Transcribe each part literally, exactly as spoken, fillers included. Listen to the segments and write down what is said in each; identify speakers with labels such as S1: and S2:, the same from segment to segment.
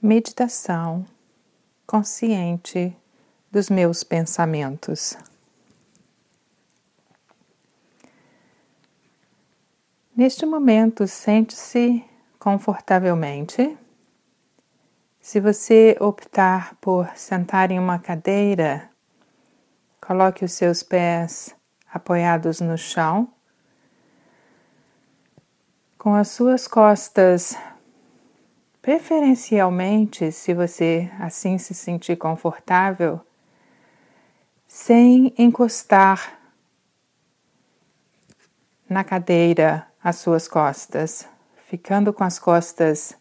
S1: Meditação consciente dos meus pensamentos. Neste momento, sente-se confortavelmente. Se você optar por sentar em uma cadeira, coloque os seus pés apoiados no chão, com as suas costas, preferencialmente, se você assim se sentir confortável, sem encostar na cadeira as suas costas, ficando com as costas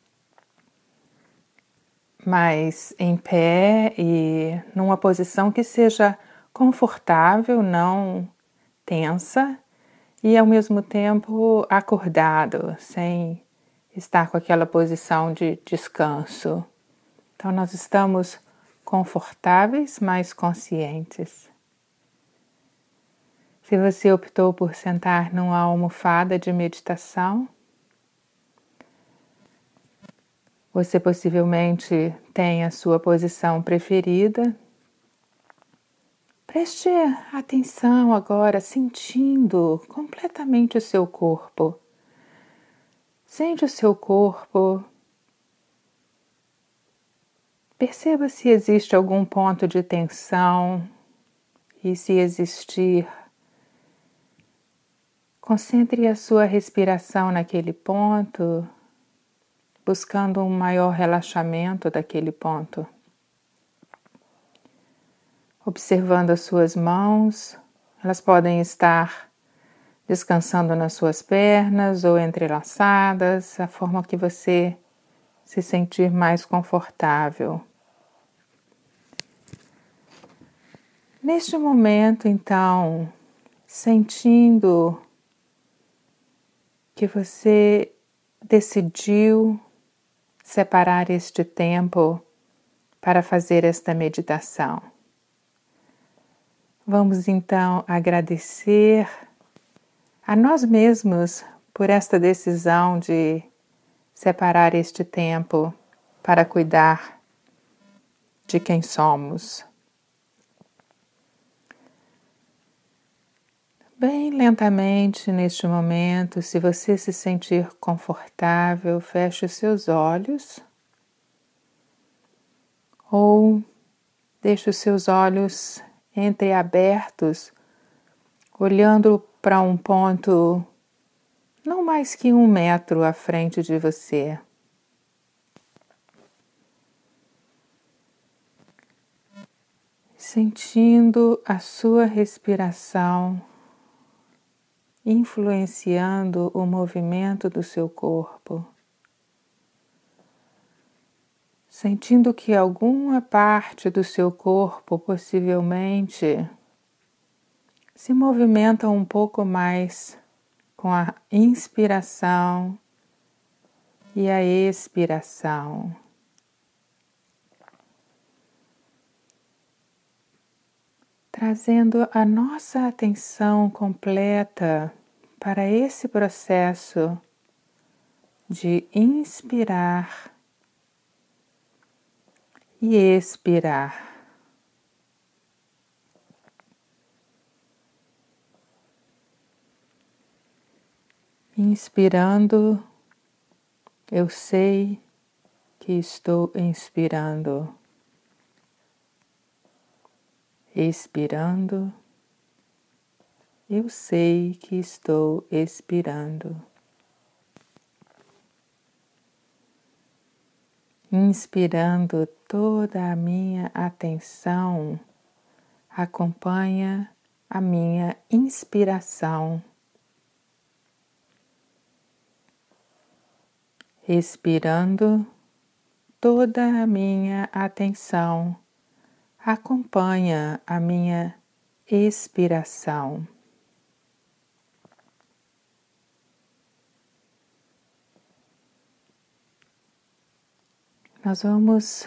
S1: mais em pé e numa posição que seja confortável, não tensa, e ao mesmo tempo acordado, sem estar com aquela posição de descanso. Então nós estamos confortáveis, mas conscientes. Se você optou por sentar numa almofada de meditação, você possivelmente tem a sua posição preferida. Preste atenção agora, sentindo completamente o seu corpo. Sente o seu corpo. Perceba se existe algum ponto de tensão e, se existir, concentre a sua respiração naquele ponto, buscando um maior relaxamento daquele ponto. Observando as suas mãos, elas podem estar descansando nas suas pernas ou entrelaçadas, a forma que você se sentir mais confortável. Neste momento, então, sentindo que você decidiu separar este tempo para fazer esta meditação. Vamos então agradecer a nós mesmos por esta decisão de separar este tempo para cuidar de quem somos. Bem lentamente neste momento, se você se sentir confortável, feche os seus olhos ou deixe os seus olhos entreabertos, olhando para um ponto não mais que um metro à frente de você. Sentindo a sua respiração influenciando o movimento do seu corpo. Sentindo que alguma parte do seu corpo possivelmente se movimenta um pouco mais com a inspiração e a expiração. Trazendo a nossa atenção completa para esse processo de inspirar e expirar. Inspirando, eu sei que estou inspirando. Expirando, eu sei que estou expirando. Inspirando, toda a minha atenção acompanha a minha inspiração. Expirando, toda a minha atenção acompanha a minha expiração. Nós vamos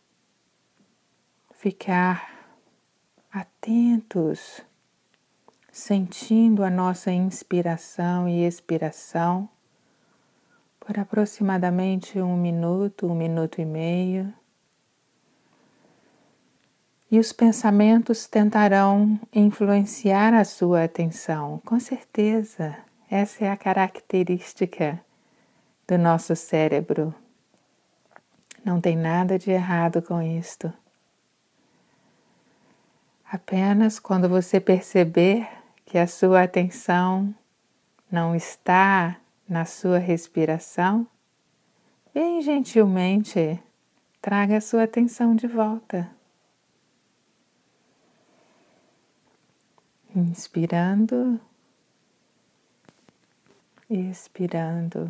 S1: ficar atentos, sentindo a nossa inspiração e expiração por aproximadamente um minuto, um minuto e meio. E os pensamentos tentarão influenciar a sua atenção, com certeza. Essa é a característica do nosso cérebro. Não tem nada de errado com isto. Apenas quando você perceber que a sua atenção não está na sua respiração, bem gentilmente traga a sua atenção de volta. Inspirando, expirando.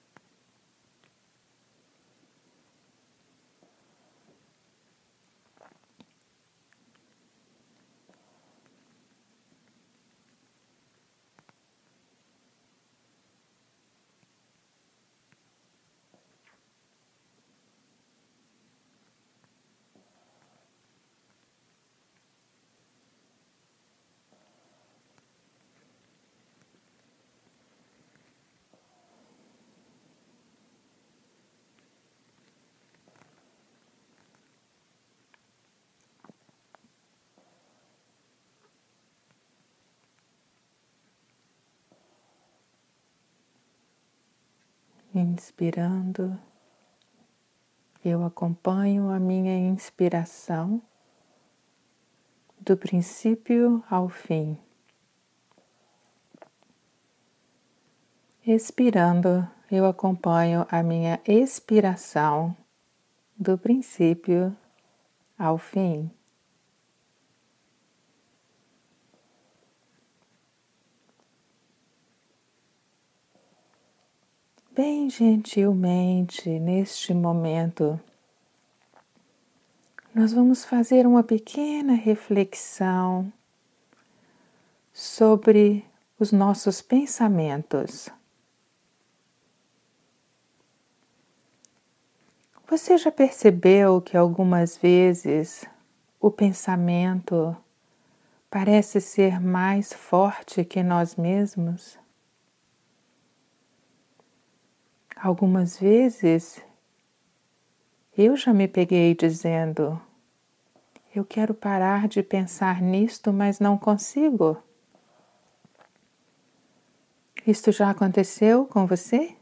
S1: Inspirando, eu acompanho a minha inspiração do princípio ao fim. Expirando, eu acompanho a minha expiração do princípio ao fim. Bem gentilmente, neste momento, nós vamos fazer uma pequena reflexão sobre os nossos pensamentos. Você já percebeu que algumas vezes o pensamento parece ser mais forte que nós mesmos? Algumas vezes eu já me peguei dizendo: eu quero parar de pensar nisto, mas não consigo. Isto já aconteceu com você?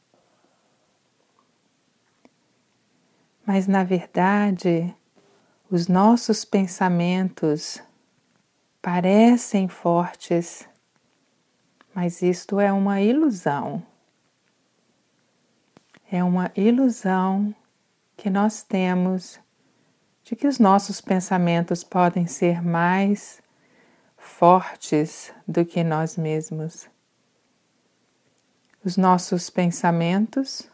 S1: Mas na verdade, os nossos pensamentos parecem fortes, mas isto é uma ilusão. É uma ilusão que nós temos de que os nossos pensamentos podem ser mais fortes do que nós mesmos. Os nossos pensamentos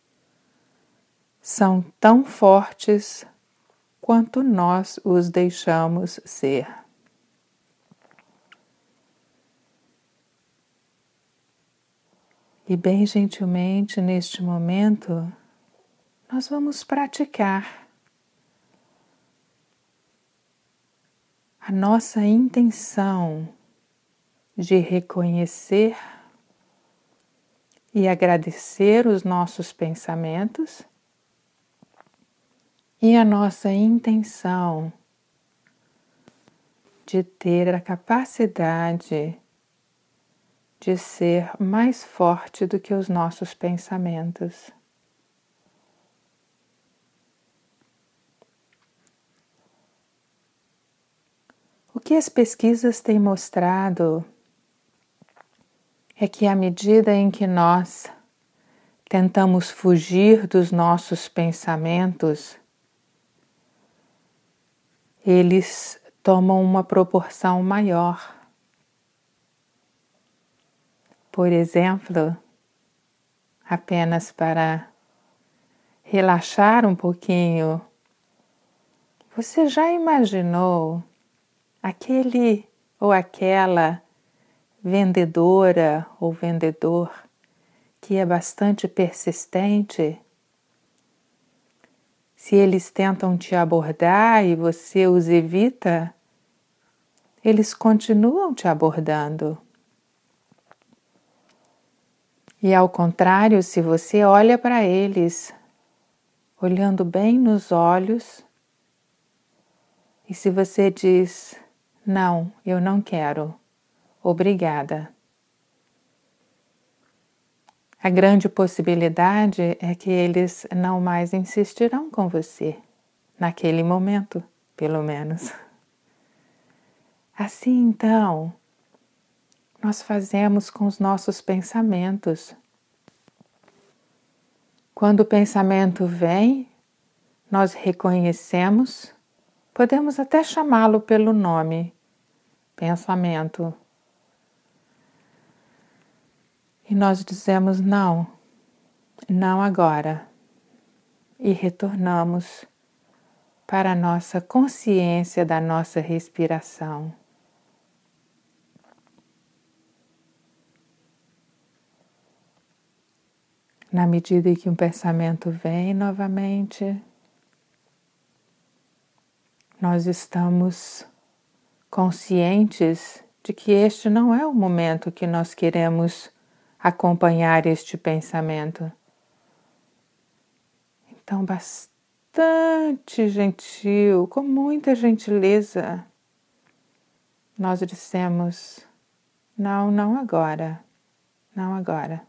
S1: são tão fortes quanto nós os deixamos ser. E bem gentilmente, neste momento, nós vamos praticar a nossa intenção de reconhecer e agradecer os nossos pensamentos e a nossa intenção de ter a capacidade de ser mais forte do que os nossos pensamentos. O que as pesquisas têm mostrado é que à medida em que nós tentamos fugir dos nossos pensamentos, eles tomam uma proporção maior. Por exemplo, apenas para relaxar um pouquinho, você já imaginou aquele ou aquela vendedora ou vendedor que é bastante persistente? Se eles tentam te abordar e você os evita, eles continuam te abordando. E ao contrário, se você olha para eles, olhando bem nos olhos, e se você diz, não, eu não quero, obrigada. A grande possibilidade é que eles não mais insistirão com você, naquele momento, pelo menos. Assim então, nós fazemos com os nossos pensamentos. Quando o pensamento vem, nós reconhecemos, podemos até chamá-lo pelo nome, pensamento. E nós dizemos não, não agora. E retornamos para a nossa consciência da nossa respiração. Na medida em que um pensamento vem novamente, nós estamos conscientes de que este não é o momento que nós queremos acompanhar este pensamento. Então, bastante gentil, com muita gentileza, nós dissemos, não, não agora, não agora.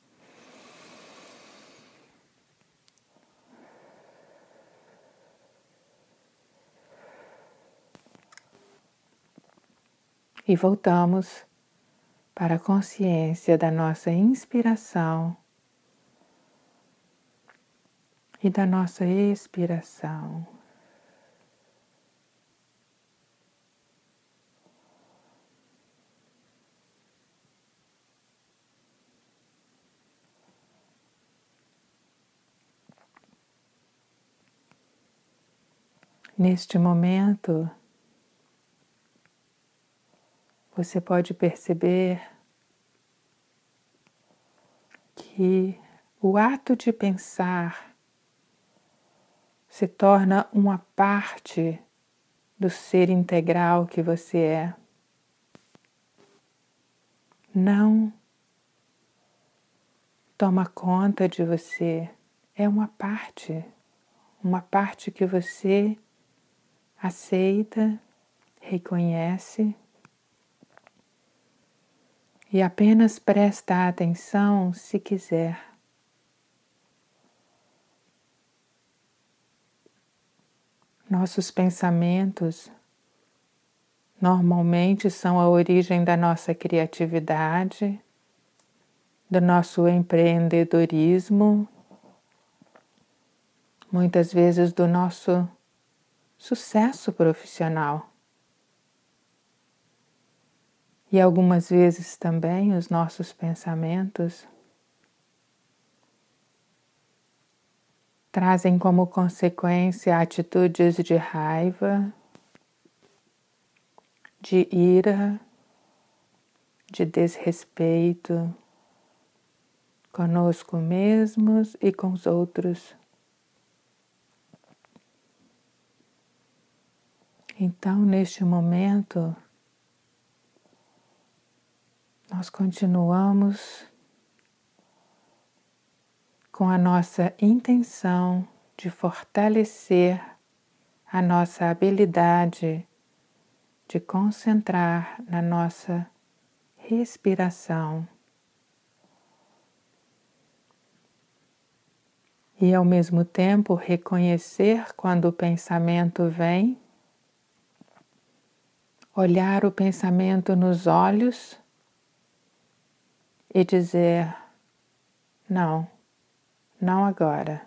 S1: E voltamos para a consciência da nossa inspiração e da nossa expiração. Neste momento, você pode perceber que o ato de pensar se torna uma parte do ser integral que você é. Não toma conta de você, é uma parte, uma parte que você aceita, reconhece e apenas presta atenção se quiser. Nossos pensamentos normalmente são a origem da nossa criatividade, do nosso empreendedorismo, muitas vezes do nosso sucesso profissional. E algumas vezes também os nossos pensamentos trazem como consequência atitudes de raiva, de ira, de desrespeito conosco mesmos e com os outros. Então, neste momento, nós continuamos com a nossa intenção de fortalecer a nossa habilidade de concentrar na nossa respiração e, ao mesmo tempo, reconhecer quando o pensamento vem, olhar o pensamento nos olhos e dizer, não, não agora.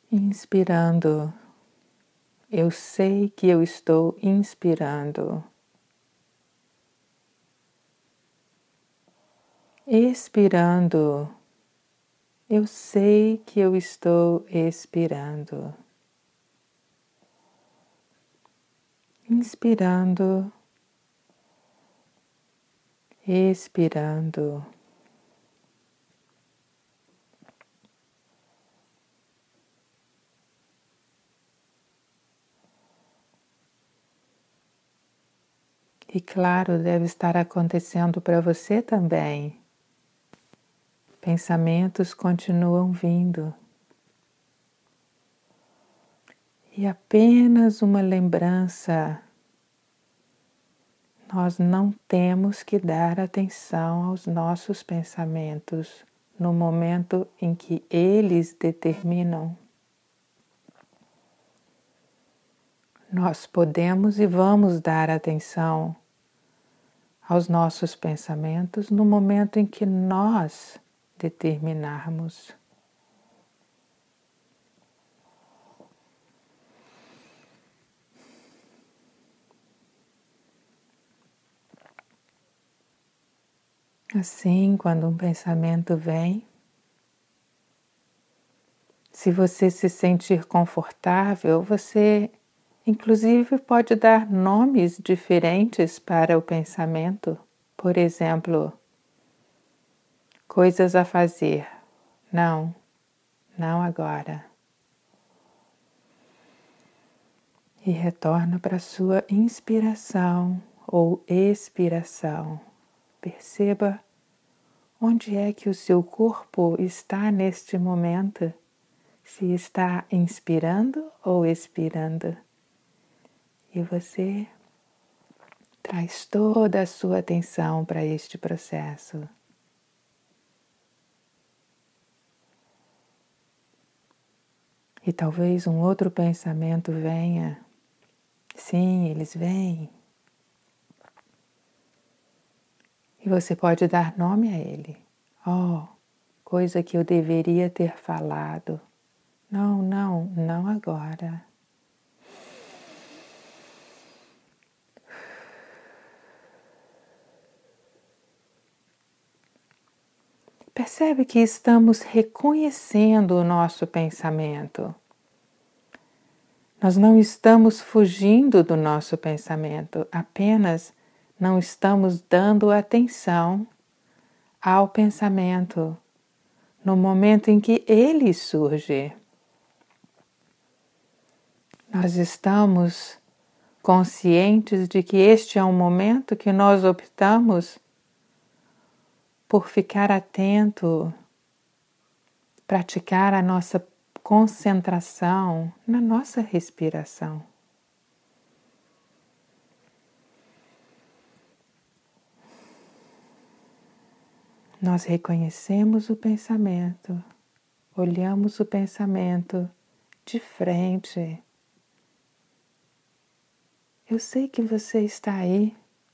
S1: Inspirando, eu sei que eu estou inspirando. Expirando, eu sei que eu estou expirando. Inspirando, expirando. E claro, deve estar acontecendo para você também. Pensamentos continuam vindo. E apenas uma lembrança. Nós não temos que dar atenção aos nossos pensamentos no momento em que eles determinam. Nós podemos e vamos dar atenção aos nossos pensamentos no momento em que nós determinarmos. Assim, quando um pensamento vem, se você se sentir confortável, você inclusive pode dar nomes diferentes para o pensamento. Por exemplo, coisas a fazer. Não, não agora. E retorna para a sua inspiração ou expiração. Perceba onde é que o seu corpo está neste momento. Se está inspirando ou expirando. E você traz toda a sua atenção para este processo. E talvez um outro pensamento venha. Sim, eles vêm. E você pode dar nome a ele. Oh, coisa que eu deveria ter falado. Não, não, não agora. Percebe que estamos reconhecendo o nosso pensamento. Nós não estamos fugindo do nosso pensamento, apenas não estamos dando atenção ao pensamento no momento em que ele surge. Nós estamos conscientes de que este é um momento que nós optamos por ficar atento, praticar a nossa concentração na nossa respiração. Nós reconhecemos o pensamento, olhamos o pensamento de frente. Eu sei que você está aí,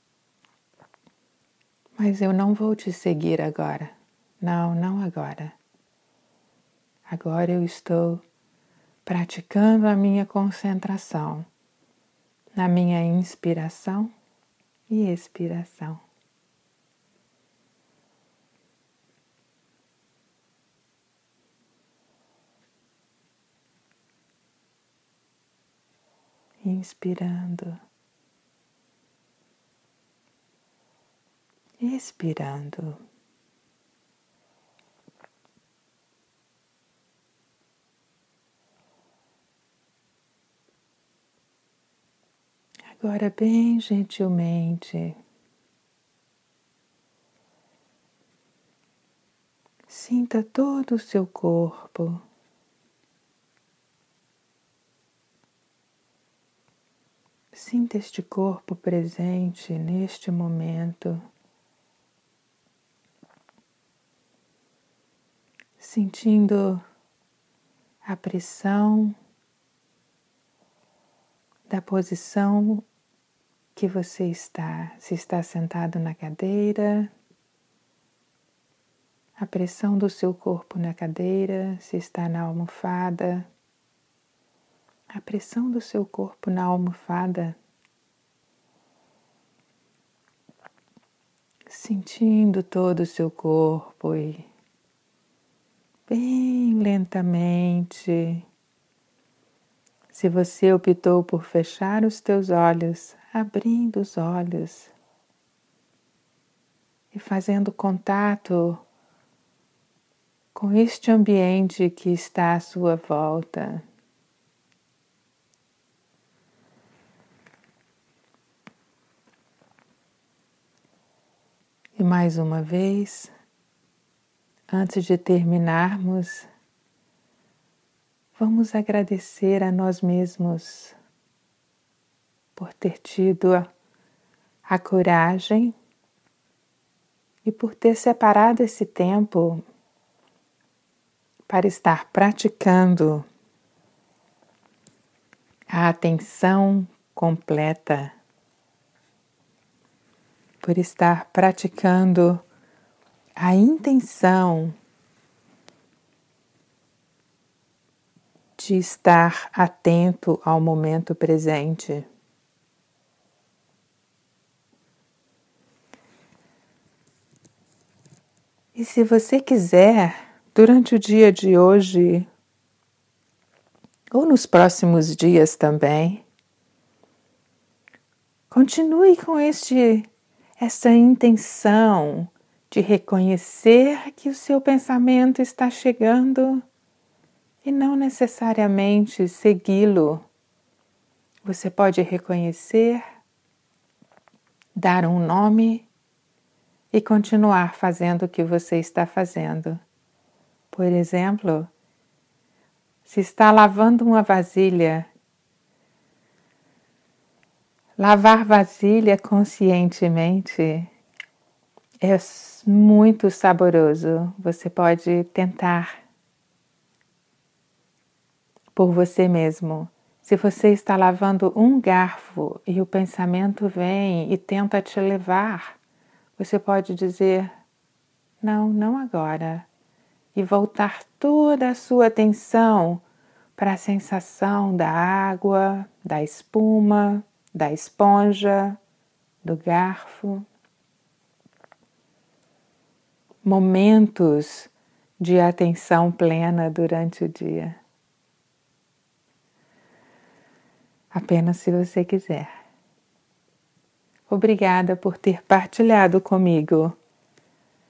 S1: mas eu não vou te seguir agora. Não, não agora. Agora eu estou praticando a minha concentração na minha inspiração e expiração. Inspirando, expirando. Agora, bem gentilmente, sinta todo o seu corpo. Sinta este corpo presente neste momento, sentindo a pressão da posição que você está, se está sentado na cadeira, a pressão do seu corpo na cadeira, se está na almofada, pressão do seu corpo na almofada, sentindo todo o seu corpo e bem lentamente. Se você optou por fechar os teus olhos, abrindo os olhos e fazendo contato com este ambiente que está à sua volta. E mais uma vez, antes de terminarmos, vamos agradecer a nós mesmos por ter tido a, a coragem e por ter separado esse tempo para estar praticando a atenção completa, por estar praticando a intenção de estar atento ao momento presente. E se você quiser, durante o dia de hoje, ou nos próximos dias também, continue com este, essa intenção de reconhecer que o seu pensamento está chegando e não necessariamente segui-lo. Você pode reconhecer, dar um nome e continuar fazendo o que você está fazendo. Por exemplo, se está lavando uma vasilha, lavar vasilha conscientemente é muito saboroso. Você pode tentar por você mesmo. Se você está lavando um garfo e o pensamento vem e tenta te levar, você pode dizer, não, não agora. E voltar toda a sua atenção para a sensação da água, da espuma, da esponja, do garfo. Momentos de atenção plena durante o dia. Apenas se você quiser. Obrigada por ter partilhado comigo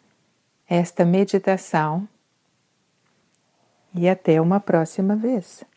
S1: esta meditação. E até uma próxima vez.